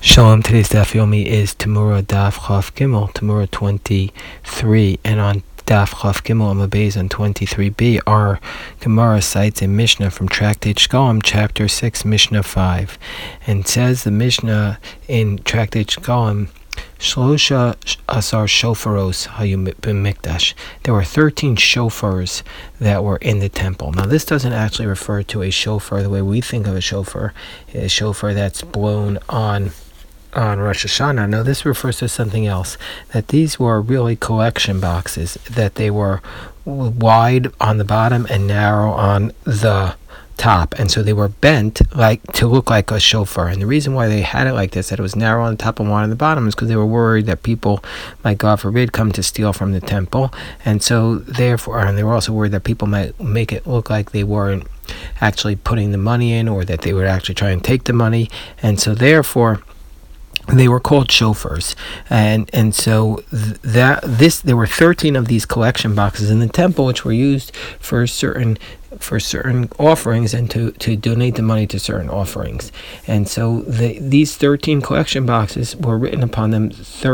Shalom, today's Daf Yomi is Tamura Daf Chaf Gimel, Tamura 23, and on Daf Chaf Gimel Amabez on 23b, our Gemara cites a Mishnah from Tractate Shkolim, chapter 6, Mishnah 5, and says the Mishnah in Tractate Shkolim, Shlosha Asar Shofaros Hayum B'Mikdash. There were 13 shofars that were in the temple. Now, this doesn't actually refer to a shofar the way we think of a shofar that's blown on Rosh Hashanah. No, this refers to something else. That these were really collection boxes, that they were wide on the bottom and narrow on the top, and so they were bent to look like a shofar. And the reason why they had it like this, that it was narrow on the top and wide on the bottom, is because they were worried that people might, God forbid, come to steal from the temple. And so therefore, and they were also worried that people might make it look like they weren't actually putting the money in, or that they would actually try and take the money. And so therefore they were called shofars, and so there were 13 of these collection boxes in the temple, which were used for certain offerings and to donate the money to certain offerings. And so these 13 collection boxes were written upon them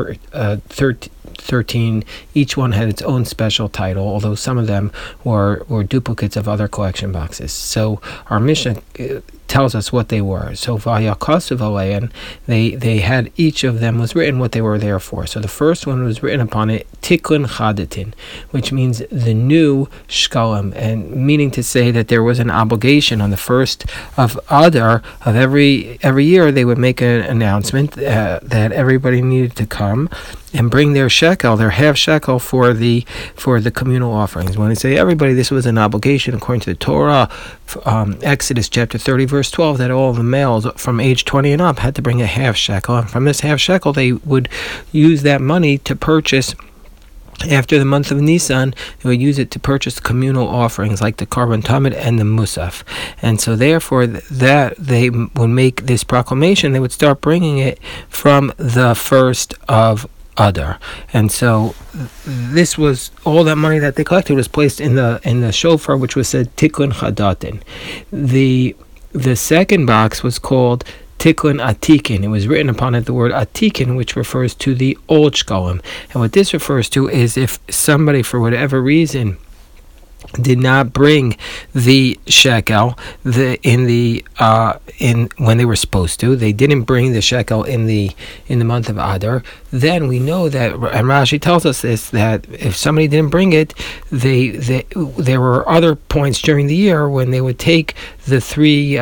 13. Each one had its own special title, although some of them were duplicates of other collection boxes. So our Mishnah tells us what they were. So Vayakasu Valeyan, they had, each of them was written what they were there for. So the first one was written upon it Tikkun Chadatin, which means the new Shkolim, and meaning to say that there was an obligation on the first of Adar of every year. They would make an announcement that everybody needed to come and bring their shekel, their half shekel, for the communal offerings. When they say everybody, this was an obligation according to the Torah, Exodus chapter 30 verse 12, that all the males from age 20 and up had to bring a half shekel, and from this half shekel they would use that money to purchase. After the month of Nisan, they would use it to purchase communal offerings like the Karban Tamid and the Musaf. And so therefore, that they would make this proclamation, they would start bringing it from the first of Adar. And so this was, all that money that they collected was placed in the shofar, which was said Tikkun Chadatin. The second box was called Tikkun Atikin. It was written upon it the word Atikin, which refers to the old Shkolim. And what this refers to is if somebody, for whatever reason, did not bring the shekel when they were supposed to, they didn't bring the shekel in the month of Adar, then we know that, and Rashi tells us this, that if somebody didn't bring it, there were other points during the year when they would take the three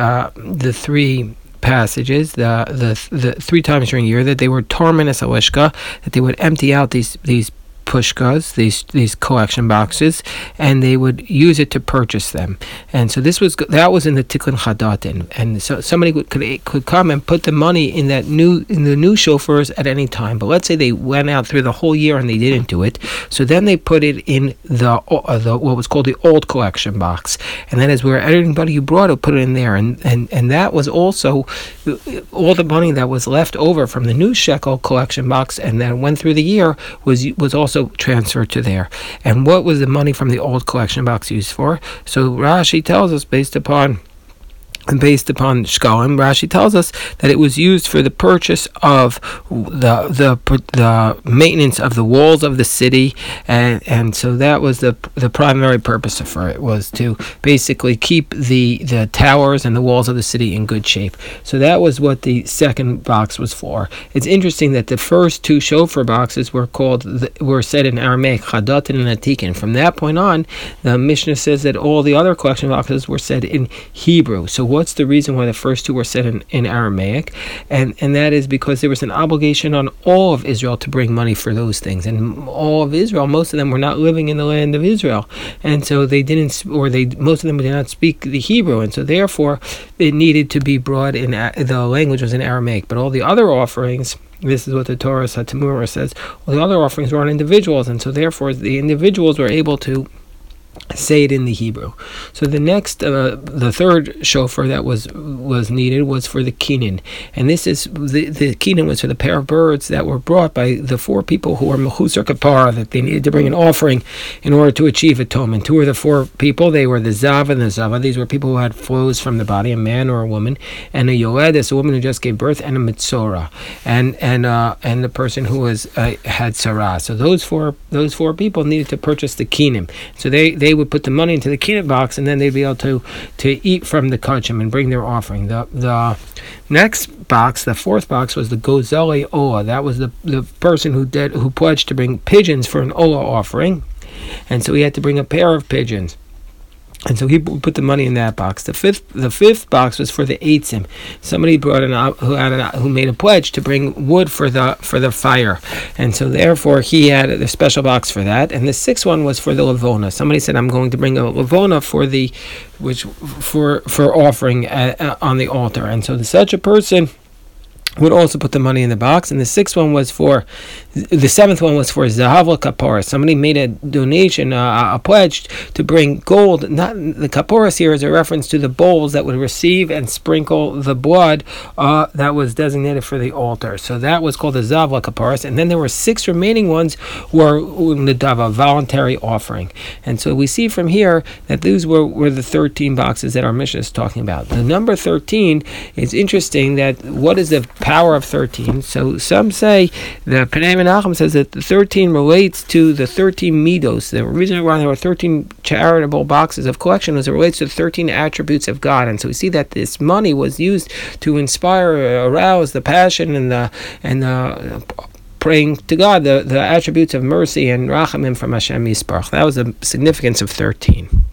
passages, the 3 times during the year, that they were tormenes alishka, that they would empty out these pushkas, these collection boxes, and they would use it to purchase them. And so that was in the Tikkun Chadatin, and so somebody could come and put the money in the new shofars at any time. But let's say they went out through the whole year and they didn't do it, so then they put it in the what was called the old collection box, and then as anybody who brought it, put it in there, and that was also all the money that was left over from the new shekel collection box and that went through the year was also transferred to there. And what was the money from the old collection box used for? So Rashi tells us, based upon Shkolim, Rashi tells us that it was used for the purchase of the maintenance of the walls of the city, and so that was the primary purpose for it, was to basically keep the towers and the walls of the city in good shape. So that was what the second box was for. It's interesting that the first 2 shofar boxes were said in Aramaic, Chadatin and Atikin. From that point on, the Mishnah says that all the other collection boxes were said in Hebrew. So what's the reason why the first 2 were said in Aramaic? And that is because there was an obligation on all of Israel to bring money for those things. And all of Israel, most of them were not living in the land of Israel. And so most of them did not speak the Hebrew. And so therefore, it needed to be brought in, the language was in Aramaic. But all the other offerings, this is what the Torah Satamura says, all the other offerings were on individuals. And so therefore, the individuals were able to say it in the Hebrew. So the next, the third shofar that was needed was for the kinin, and this is the kinin was for the pair of birds that were brought by the four people who were mechusar kapara, that they needed to bring an offering in order to achieve atonement. Who were the four people? They were the zav and the zava. These were people who had flows from the body, a man or a woman, and a yoledis, a woman who just gave birth, and a mitzora, and the person who was had sarah. So those four people needed to purchase the kinim. So they would put the money into the kiddush box, and then they'd be able to eat from the kachim and bring their offering. The next box, the fourth box, was the gozeli olah. That was the person who pledged to bring pigeons for an olah offering, and so he had to bring a pair of pigeons. And so he put the money in that box. The fifth box was for the eitzim. Somebody brought who made a pledge to bring wood for the fire, and so therefore he had a special box for that. And the sixth one was for the lavona. Somebody said, "I'm going to bring a lavona for offering on the altar," and so such a person would also put the money in the box. And the seventh one was for zahav kapora. Somebody made a donation, a pledge to bring gold. Not the kaporas here is a reference to the bowls that would receive and sprinkle the blood that was designated for the altar. So that was called the zahav kaporas. And then there were 6 remaining ones were nedava, voluntary offering. And so we see from here that these were the 13 boxes that our Mishnah is talking about. The number 13 is interesting. That what is the power of 13? So some say, the Pnei Menachem says that the 13 relates to the 13 midos. The reason why there were 13 charitable boxes of collection was it relates to the 13 attributes of God. And so we see that this money was used to inspire, arouse the passion and the praying to God, the attributes of mercy and rachamim from Hashem Yisparach. That was the significance of 13.